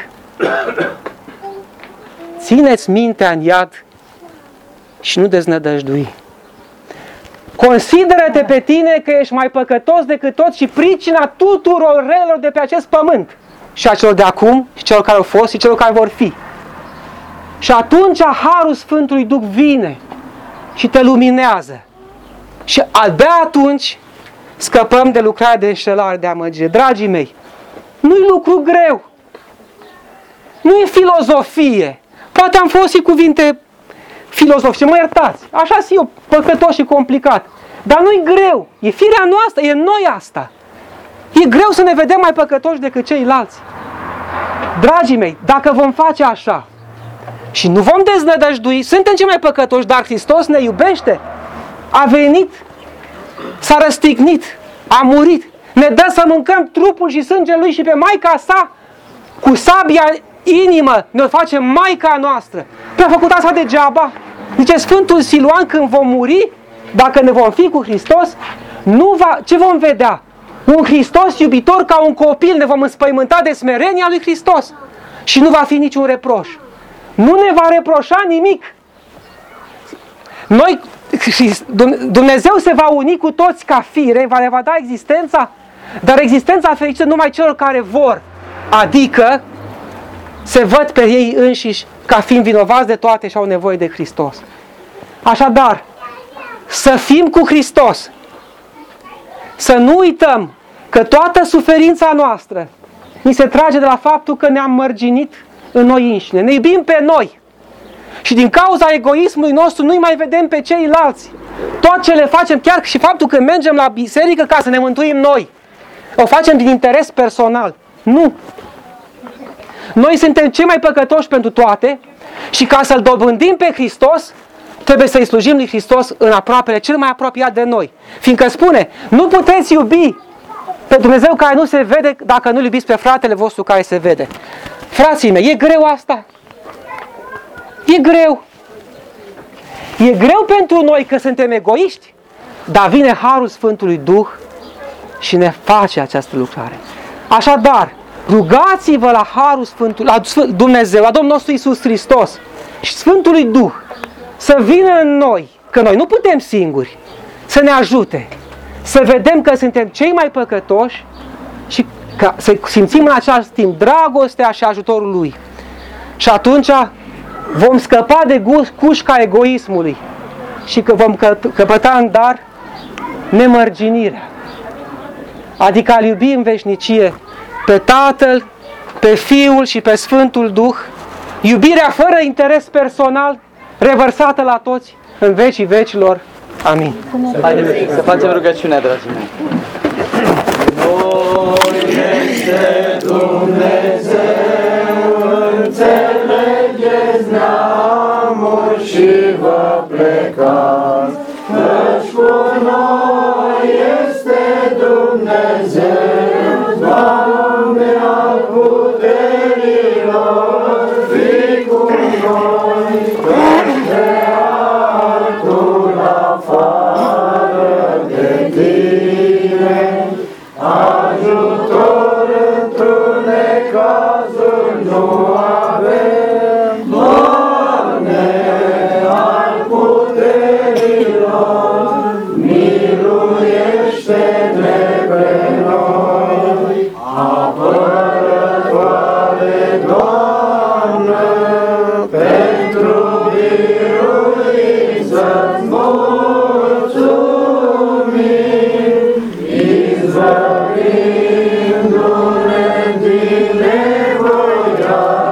Țineți mintea în iad și nu deznădăjdui. Consideră-te pe tine că ești mai păcătos decât toți și pricina tuturor relelor de pe acest pământ. și a celor de acum, și celor care au fost, și celor care vor fi. Și atunci Harul Sfântului Duh vine și te luminează. Și abia atunci scăpăm de lucrarea de înșelare, de amăgire. Dragii mei, nu-i lucru greu. Nu e filozofie. Poate am folosit cuvinte filozofice, mă iertați. Așa sunt eu, păcătos și complicat. Dar nu-i greu. E firea noastră, e noi asta. E greu să ne vedem mai păcătoși decât ceilalți. Dragii mei, dacă vom face așa și nu vom deznădăjdui, suntem cei mai păcătoși, dar Hristos ne iubește. A venit, s-a răstignit, a murit, ne dă să mâncăm trupul și sângele Lui și pe Maica sa, cu sabia inimă, ne-o face Maica noastră. Păi a făcut asta degeaba? Zice Sfântul Siluan, când vom muri, dacă ne vom fi cu Hristos, ce vom vedea? Un Hristos iubitor ca un copil, ne vom înspăimânta de smerenia lui Hristos și nu va fi niciun reproș. Nu ne va reproșa nimic. Dumnezeu se va uni cu toți ca fire, le va da existența, dar existența fericită numai celor care vor, adică se văd pe ei înșiși ca fiind vinovați de toate și au nevoie de Hristos. Așadar, să fim cu Hristos, să nu uităm că toată suferința noastră ni se trage de la faptul că ne-am mărginit în noi înșine, ne iubim pe noi. Și din cauza egoismului nostru nu-i mai vedem pe ceilalți. Tot ce le facem, chiar și faptul că mergem la biserică ca să ne mântuim noi, o facem din interes personal. Nu! Noi suntem cei mai păcătoși pentru toate și ca să-L dobândim pe Hristos, trebuie să-i slujim lui Hristos în aproapele cel mai apropiat de noi. Fiindcă spune, nu puteți iubi pe Dumnezeu care nu se vede dacă nu-L iubiți pe fratele vostru care se vede. Frații mei, e greu asta? E greu. E greu pentru noi că suntem egoiști, dar vine Harul Sfântului Duh și ne face această lucrare. Așadar, rugați-vă la Harul Sfântului, la Dumnezeu, la Domnul nostru Iisus Hristos și Sfântului Duh să vină în noi, că noi nu putem singuri, să ne ajute, să vedem că suntem cei mai păcătoși și să simțim în același timp dragostea și ajutorul Lui. Și atunci vom scăpa de cușca egoismului și că vom căpăta în dar nemărginirea. Adică a-L iubi în veșnicie pe Tatăl, pe Fiul și pe Sfântul Duh, iubirea fără interes personal, revărsată la toți în vecii vecilor. Amin. Haideți să facem rugăciunea, dragii mei. Noi este Dumnezeu, înțelegeți neamuri și vă plecați, căci cu noi este Dumnezeu, Doamne al puterilor, fii cu noi, căci de altul afară de Tine, ajutor într-un necazul nu avem, Doamne al puterilor, miluiește-ne pe noi, apărătoare, Doamnă, pentru biruință-ți mulțumim, izbăvindu-ne din nevoia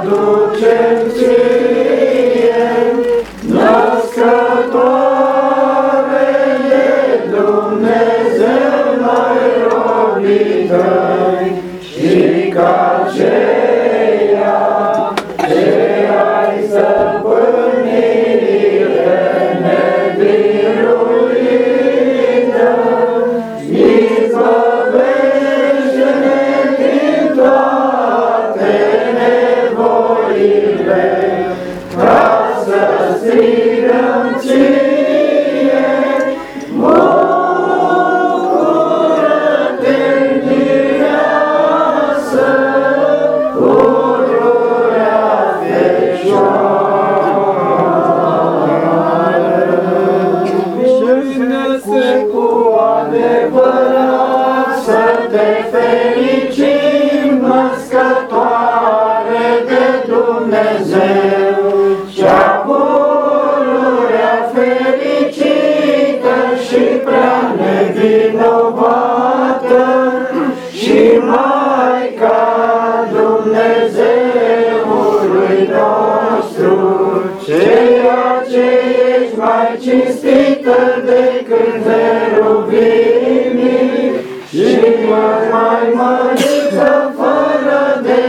Dumnezeului nostru, ceea ce ești mai cinstită decât cheruvimii și mai mărită fără de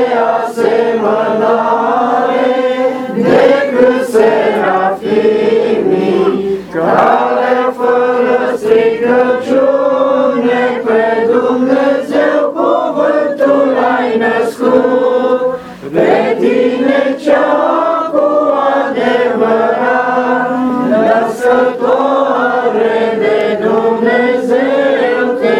asemănare decât serafimii, care fără stricăciune pe Dumnezeu cuvântul ai născut, pe tine cea cu adevărat, născătoare de Dumnezeu te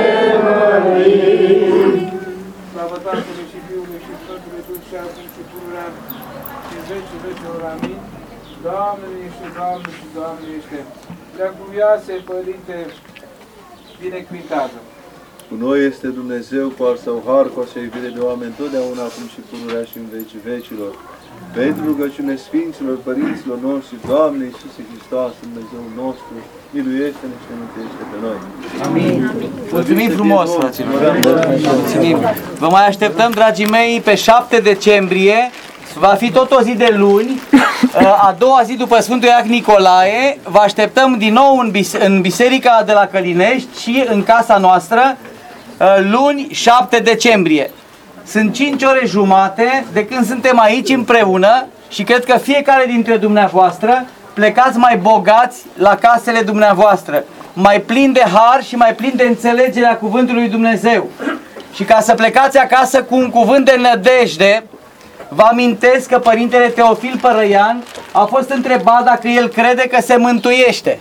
mărim. Slavă Tatălui și Fiului și Sfântului Duh și acum și pururea și în vecii vecilor. Amin. Doamne ești, Doamne și Doamne ești. Leacuvioase, Părinte, binecvintează. Cu noi este Dumnezeu, cu al său har, cu așa iubire de oameni, totdeauna, acum și pururea și în vecii vecilor. Pentru rugăciune Sfinților Părinților noștri, Doamne Iisuse Hristos, Dumnezeu nostru, miluiește-ne și ne mântuiește pe noi. Amin. Mulțumim frumos, fraților. Mulțumim. Vă mai așteptăm, dragii mei, pe 7 decembrie. Va fi tot o zi de luni, a doua zi după Sfântul Iacov Nicolae. Vă așteptăm din nou în biserica de la Călinești și în casa noastră, luni 7 decembrie. Sunt 5 ore jumate de când suntem aici împreună și cred că fiecare dintre dumneavoastră plecați mai bogați la casele dumneavoastră, mai plini de har și mai plini de înțelegerea cuvântului lui Dumnezeu. Și ca să plecați acasă cu un cuvânt de nădejde, vă amintesc că Părintele Teofil Părăian a fost întrebat dacă el crede că se mântuiește.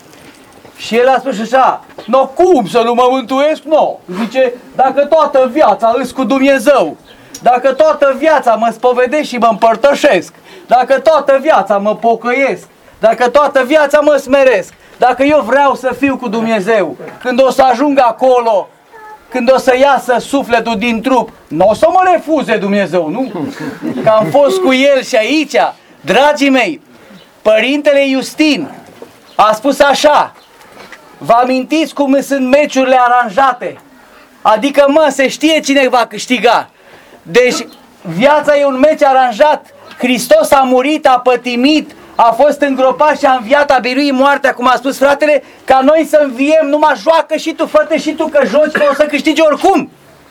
Și el a spus așa: "No, cum să nu mă mântuiesc? No." Zice: "Dacă toată viața îs cu Dumnezeu, dacă toată viața mă spovedesc și mă împărtășesc, dacă toată viața mă pocăiesc, dacă toată viața mă smeresc, dacă eu vreau să fiu cu Dumnezeu, când o să ajung acolo, când o să iasă sufletul din trup, nu o să mă refuze Dumnezeu, nu? Că am fost cu el și aici." Dragii mei, Părintele Iustin a spus așa: "Vă amintiți cum sunt meciurile aranjate? Adică, se știe cine va câștiga. Deci, viața e un meci aranjat. Hristos a murit, a pătimit, a fost îngropat și a înviat, a biruit moartea, cum a spus fratele, ca noi să înviem. Numai joacă și tu, frate, și tu, că joci, că o să câștigi oricum.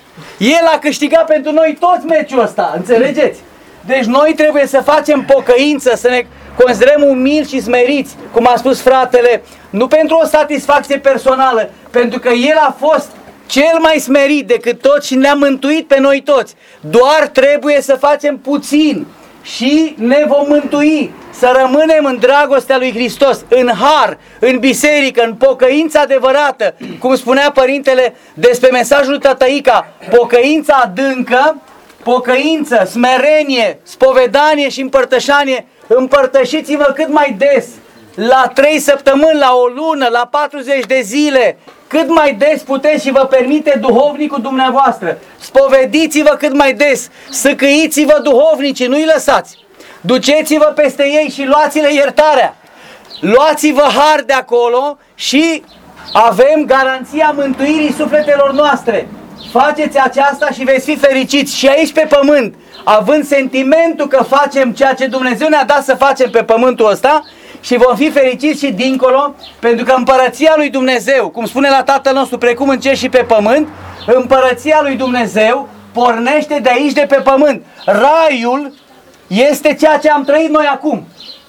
El a câștigat pentru noi toți meciul ăsta, înțelegeți? Deci noi trebuie să facem pocăință, să ne considerăm umili și smeriți, cum a spus fratele, nu pentru o satisfacție personală, pentru că El a fost cel mai smerit decât toți și ne-a mântuit pe noi toți. Doar trebuie să facem puțin și ne vom mântui, să rămânem în dragostea lui Hristos, în har, în biserică, în pocăință adevărată, cum spunea Părintele despre mesajul Tătăica, pocăința adâncă, pocăință, smerenie, spovedanie și împărtășanie. Împărtășiți-vă cât mai des, la 3 săptămâni, la o lună, la 40 de zile, cât mai des puteți și vă permite duhovnicul dumneavoastră. Spovediți-vă cât mai des, săcăiți-vă duhovnicii, nu-i lăsați. Duceți-vă peste ei și luați-le iertarea. Luați-vă har de acolo și avem garanția mântuirii sufletelor noastre. Faceți aceasta și veți fi fericiți și aici pe pământ, având sentimentul că facem ceea ce Dumnezeu ne-a dat să facem pe pământul ăsta, și vom fi fericiți și dincolo, pentru că împărăția lui Dumnezeu, cum spune la Tatăl nostru, precum în cer și pe pământ, împărăția lui Dumnezeu pornește de aici, de pe pământ. Raiul este ceea ce am trăit noi acum.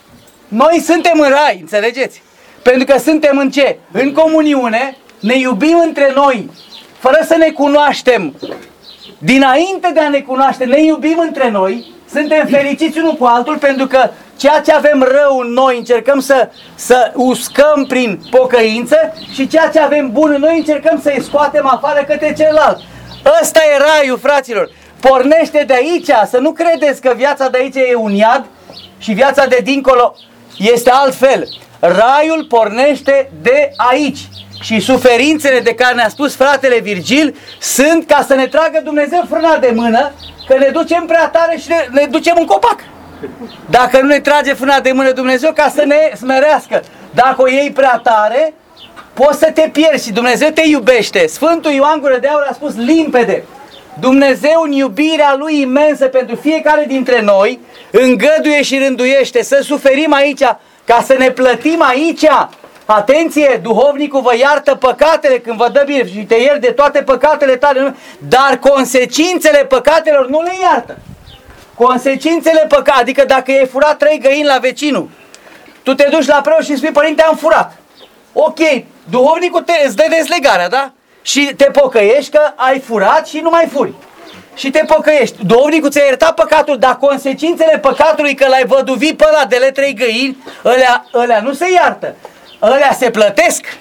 Noi suntem în rai, înțelegeți? Pentru că suntem în ce? În comuniune, ne iubim între noi, fără să ne cunoaștem. Dinainte de a ne cunoaște, ne iubim între noi, suntem fericiți unul cu altul, pentru că ceea ce avem rău în noi încercăm să uscăm prin pocăință și ceea ce avem bun în noi încercăm să-i scoatem afară către celălalt. Ăsta e raiul, fraților. Pornește de aici, să nu credeți că viața de aici e un iad și viața de dincolo este altfel. Raiul pornește de aici. Și suferințele de care ne-a spus fratele Virgil sunt ca să ne tragă Dumnezeu frâna de mână, că ne ducem prea tare și ne ducem în copac. Dacă nu ne trage frâna de mână Dumnezeu, ca să ne smerească. Dacă o iei prea tare, poți să te pierzi și Dumnezeu te iubește. Sfântul Ioan Gură de Aur a spus limpede: Dumnezeu, în iubirea Lui imensă pentru fiecare dintre noi, îngăduie și rânduiește să suferim aici, ca să ne plătim aici. Atenție, duhovnicul vă iartă păcatele când vă dă bine și te iert de toate păcatele tale, dar consecințele păcatelor nu le iartă. Consecințele păcatelor, adică dacă ai furat 3 găini la vecinul, tu te duci la preot și spui, părinte, am furat. Ok, duhovnicul îți dă dezlegarea, da? Și te pocăiești că ai furat și nu mai furi. Și te pocăiești. Duhovnicul ți-a iertat păcatul, dar consecințele păcatului că l-ai văduvit pe ăla de le 3 găini, ălea nu se iartă. Ălea se plătesc.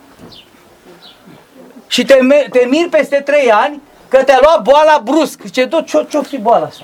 Și te miri peste 3 ani că te-a luat boala brusc. Zice, ce-o fi boala asta?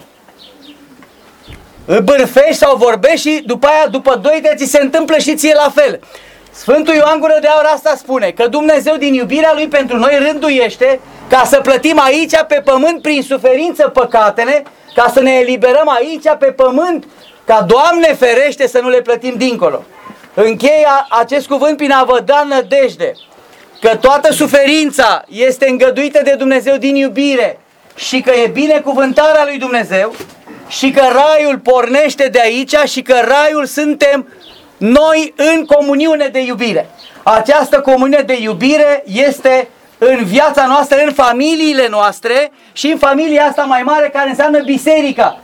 Îl bârfești sau vorbești și după aia, după 2 de ți se întâmplă și ție la fel. Sfântul Ioan Gură de Aur asta spune, că Dumnezeu din iubirea Lui pentru noi rânduiește ca să plătim aici pe pământ prin suferință păcatele, ca să ne eliberăm aici pe pământ, ca Doamne ferește să nu le plătim dincolo. Închei acest cuvânt prin a vă da nădejde că toată suferința este îngăduită de Dumnezeu din iubire și că e binecuvântarea lui Dumnezeu și că raiul pornește de aici și că raiul suntem noi în comuniune de iubire. Această comuniune de iubire este în viața noastră, în familiile noastre și în familia asta mai mare care înseamnă biserica.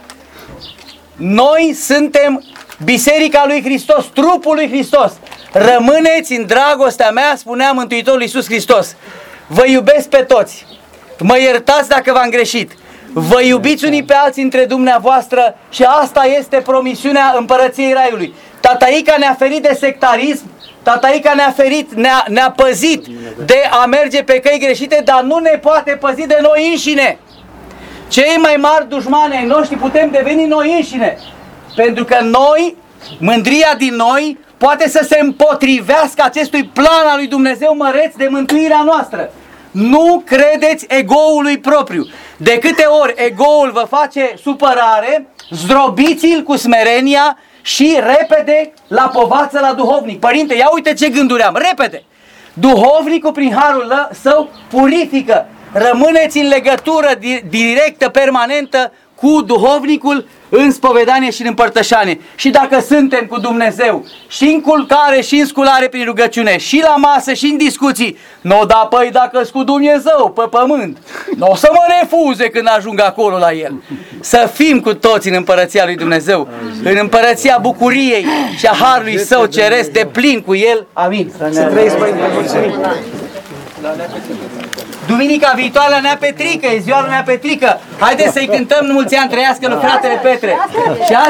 Noi suntem Biserica lui Hristos, trupul lui Hristos. Rămâneți în dragostea mea, spunea Mântuitorul Iisus Hristos. Vă iubesc pe toți. Mă iertați dacă v-am greșit. Vă iubiți unii pe alții între dumneavoastră și asta este promisiunea împărăției Raiului. Tataica ne-a ferit de sectarism, tataica ne-a ferit, ne-a păzit de a merge pe căi greșite, dar nu ne poate păzi de noi înșine. Cei mai mari dușmani ai noștri putem deveni noi înșine. Pentru că noi, mândria din noi, poate să se împotrivească acestui plan al lui Dumnezeu măreț de mântuirea noastră. Nu credeți egoului propriu. De câte ori egoul vă face supărare, zdrobiți-l cu smerenia și repede la povață la duhovnic. Părinte, ia uite ce gânduri am, repede! Duhovnicul prin harul său purifică. Rămâneți în legătură directă, permanentă cu duhovnicul în spovedanie și în împărtășanie. Și dacă suntem cu Dumnezeu și în culcare și în sculare prin rugăciune și la masă și în discuții, nu da, păi dacă-s cu Dumnezeu pe pământ, nu o să mă refuze când ajung acolo la El. Să fim cu toți în împărăția lui Dumnezeu, în împărăția bucuriei și a harului Său ceresc de plin cu El. Amin. Să trăiți, Părinte, mulțumim. Duminica viitoare la Nea Petrică, e ziua lui Nea Petrică. Haideți să-i cântăm mulți ani trăiască lui fratele Petre. Și